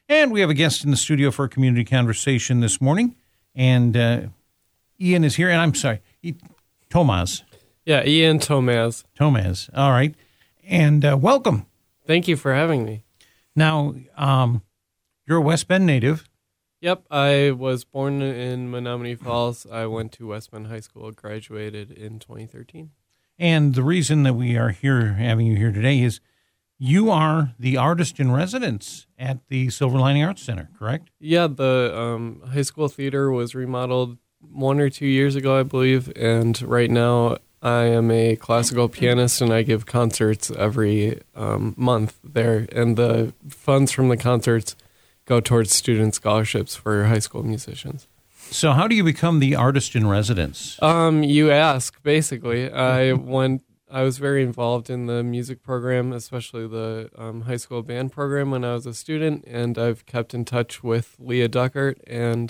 And we have a guest in the studio for a community conversation this morning. And Ian is here. And I'm sorry, Tomaz. Yeah, Ian Tomaz. Tomaz. All right. And welcome. Thank you for having me. Now, you're a West Bend native. Yep, I was born in Menominee Falls. I went to West Bend High School, graduated in 2013. And the reason that we are here, having you here today, is you are the artist in residence at the Silver Lining Arts Center, correct? Yeah, the high school theater was remodeled 1 or 2 years ago, I believe, and right now I am a classical pianist and I give concerts every month there, and the funds from the concerts go towards student scholarships for high school musicians. So how do you become the artist in residence? You ask, basically. I was very involved in the music program, especially the high school band program when I was a student, and I've kept in touch with Leah Duckert, and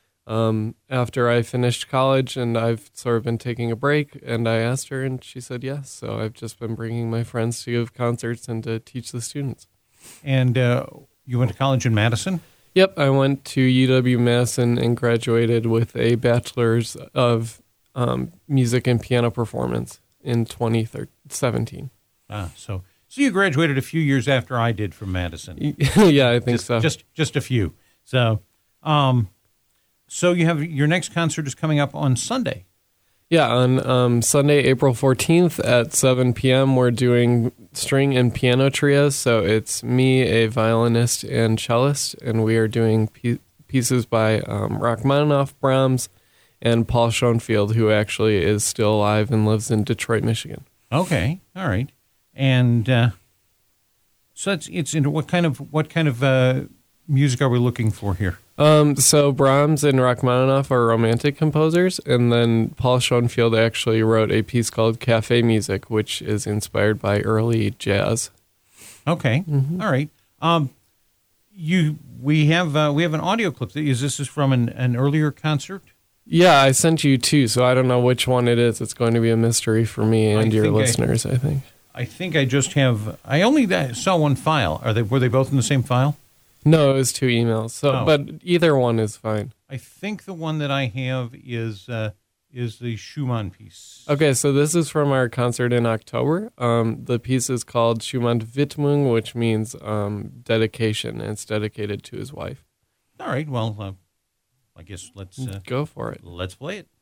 after I finished college, and I've sort of been taking a break, and I asked her, and she said yes. So I've just been bringing my friends to give concerts and to teach the students. And you went to college in Madison? Yep, I went to UW-Madison and graduated with a bachelor's of music and piano performance in 2017. So you graduated a few years after I did from Madison. Yeah, I think so. Just a few. So, so you have your next concert is coming up on Sunday. Yeah, on Sunday, April 14th at 7 p.m., we're doing string and piano trios. So it's me, a violinist, and cellist, and we are doing pieces by Rachmaninoff, Brahms, and Paul Schoenfield, who actually is still alive and lives in Detroit, Michigan. Okay, all right. And so it's into what kind of music are we looking for here? So Brahms and Rachmaninoff are romantic composers, and then Paul Schoenfield actually wrote a piece called Cafe Music, which is inspired by early jazz. Okay, all right. We have an audio clip. This is from an earlier concert? Yeah, I sent you two, so I don't know which one it is. It's going to be a mystery for me and your listeners, I think. I think I just have. I only saw one file. Were they both in the same file? No, it was 2 emails. So, but either one is fine. I think the one that I have is the Schumann piece. Okay, so this is from our concert in October. The piece is called Schumann Widmung, which means dedication, and it's dedicated to his wife. All right. Well, I guess let's go for it. Let's play it.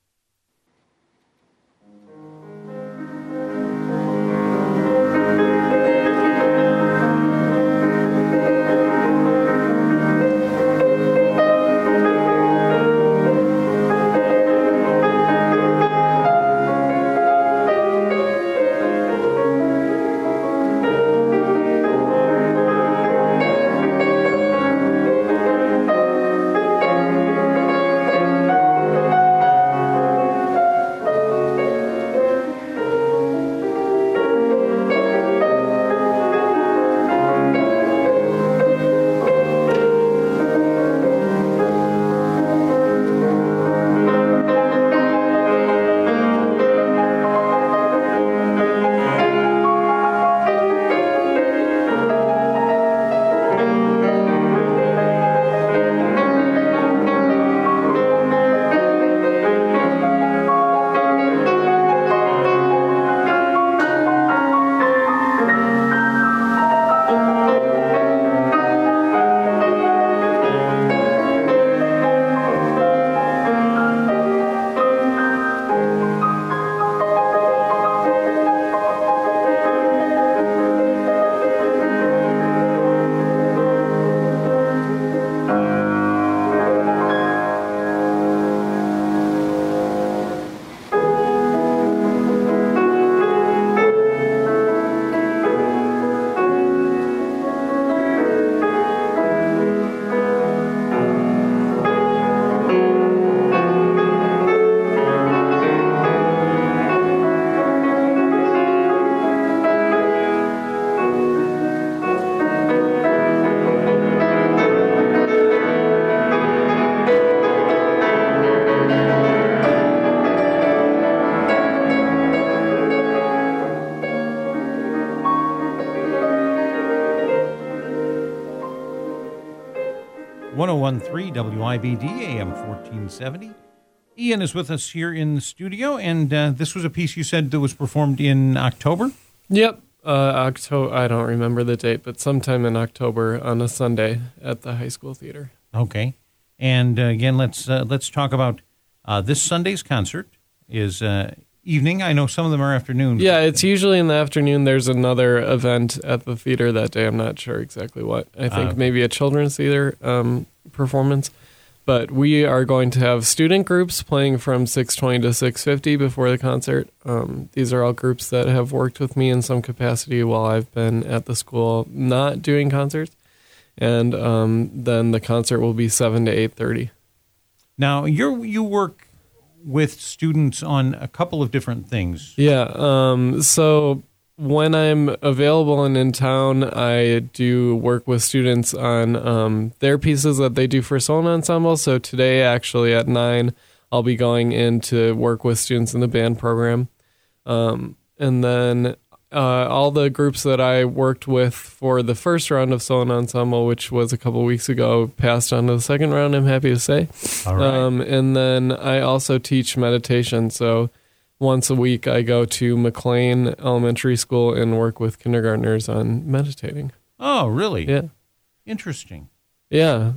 1013 WIBD AM 1470. Ian is with us here in the studio, and this was a piece you said that was performed in October? Yep. October. I don't remember the date, but sometime in October on a Sunday at the high school theater. Okay. And again, let's talk about this Sunday's concert is evening. I know some of them are afternoon. Yeah, it's usually in the afternoon. There's another event at the theater that day. I'm not sure exactly what. I think maybe a children's theater performance. But we are going to have student groups playing from 6:20 to 6:50 before the concert. These are all groups that have worked with me in some capacity while I've been at the school not doing concerts. And then the concert will be 7 to 8:30. Now, you work with students on a couple of different things. Yeah. So when I'm available and in town, I do work with students on their pieces that they do for solo ensemble. So today, actually, at 9, I'll be going in to work with students in the band program. And then all the groups that I worked with for the first round of solo ensemble, which was a couple weeks ago, passed on to the second round, I'm happy to say. All right. And then I also teach meditation. So once a week, I go to McLean Elementary School and work with kindergartners on meditating. Oh, really? Yeah. Interesting. Yeah.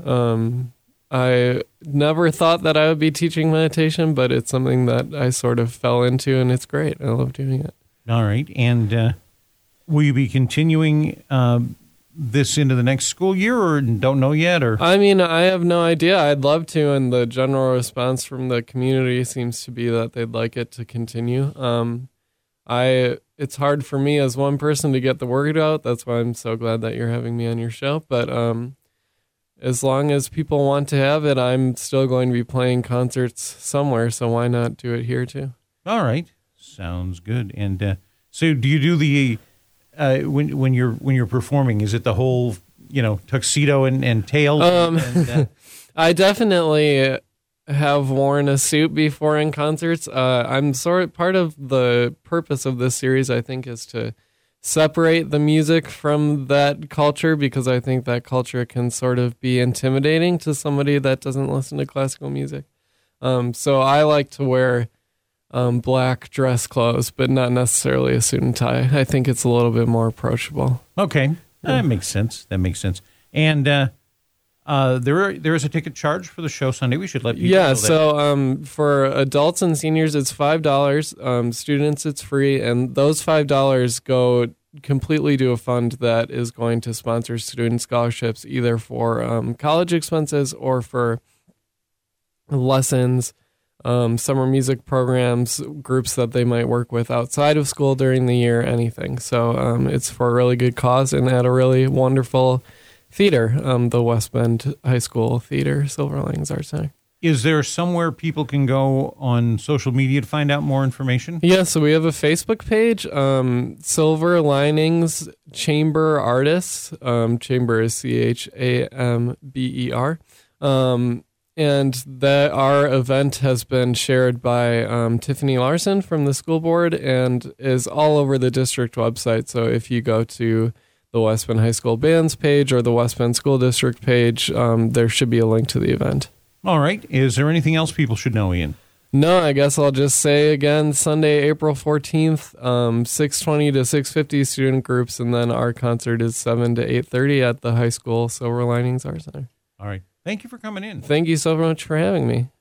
I never thought that I would be teaching meditation, but it's something that I sort of fell into, and it's great. I love doing it. All right. And will you be continuing this into the next school year, or don't know yet? Or I mean, I have no idea. I'd love to, and the general response from the community seems to be that they'd like it to continue. It's hard for me as one person to get the word out. That's why I'm so glad that you're having me on your show. But as long as people want to have it, I'm still going to be playing concerts somewhere, so why not do it here too? All right. Sounds good. And so do you do the when you're performing, is it the whole, tuxedo and tail? I definitely have worn a suit before in concerts. I'm part of the purpose of this series, I think, is to separate the music from that culture, because I think that culture can sort of be intimidating to somebody that doesn't listen to classical music. So I like to wear black dress clothes, but not necessarily a suit and tie. I think it's a little bit more approachable. Okay. That makes sense. And there is a ticket charge for the show Sunday. We should let people know that. So for adults and seniors, it's $5. Students, it's free. And those $5 go completely to a fund that is going to sponsor student scholarships, either for college expenses or for lessons, summer music programs, groups that they might work with outside of school during the year, anything. So it's for a really good cause and at a really wonderful theater, the West Bend High School Theater, Silver Linings Arts Center. Is there somewhere people can go on social media to find out more information? Yeah, so we have a Facebook page, Silver Linings Chamber Artists. Chamber is CHAMBER. And that our event has been shared by Tiffany Larson from the school board and is all over the district website. So if you go to the West Bend High School Bands page or the West Bend School District page, there should be a link to the event. All right. Is there anything else people should know, Ian? No, I guess I'll just say again, Sunday, April 14th, 6:20 to 6:50 student groups, and then our concert is 7 to 8:30 at the high school Silver Linings Arts Center. All right. Thank you for coming in. Thank you so much for having me.